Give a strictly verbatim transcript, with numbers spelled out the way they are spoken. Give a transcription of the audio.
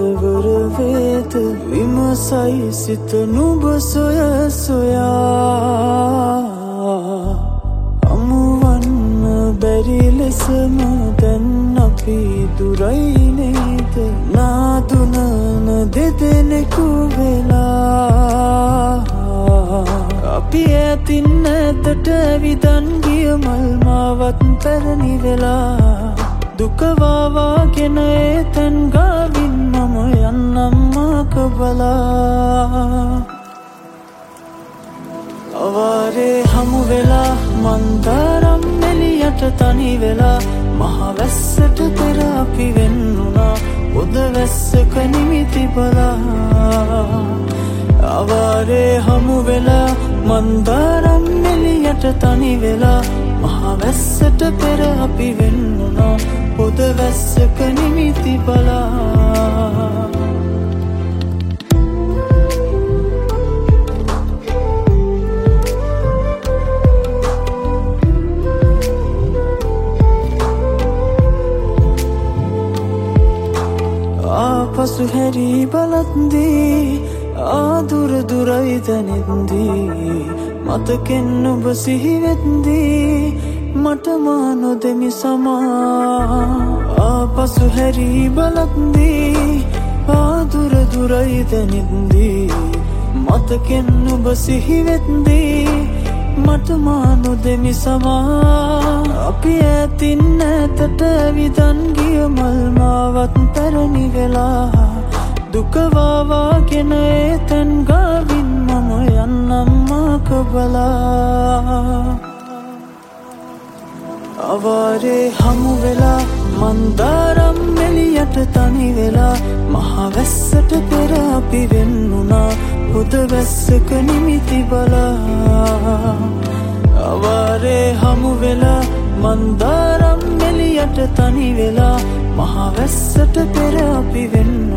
කෙලවර වේද විමසයි සිත නුඹ සොය සොයා අමුවන්න බැරි ලෙසම දැන් අපි දුරයි නේද නාදුනන දෙදෙනෙකු වෙලා අපි ඇතින් නැතට ඇවිදන් ගිය මල් මාවත් පැරණි වෙලා දුක වාවාගෙන එතැන් ගාවින් මම යන්නම් මාක බලා අවාරේ හමු වෙලා මන්දාරම් එළියට තනි වෙලා මහවැස්සට පෙර අපි වෙන්නුණා පොද වැස්සක නිමිති බලා අවාරේ හමු වෙලා මන්දාරම් එළියට තනි වෙලා මහවැස්සට පෙර අපි වෙන්නුණා පොද වැස්සක නිමිති බලා ආපසු හැරි බලද්දී ආදුර දුරයි දැනෙද්දී මතකෙන් ඔබ සිහි වෙද්දී මට මා නොදෙමි සමා ආපසු හැරි බලද්දී ආදුර දුරයි දැනෙද්දී මතකෙන් ඔබ සිහි වෙද්දී මට මා නොදෙමි සමා අපි ඇතින් නැතට ඇවිදන් ගිය මල් මාවත් පැරණි වෙලා දුක වාවාගෙන එතැන් ගාවින් මම යන්නම් මාක බලා අවාරේ හමු වෙලා මන්දාරම් එළියට තනි වෙලා මහවැස්සට පෙර අපි වෙන්නුණා පොද වැස්සක නිමිති බලා අවාරේ හමු වෙලා මන්දාරම් එළියට තනි වෙලා මහවැස්සට පෙර අපි වෙන්නුණා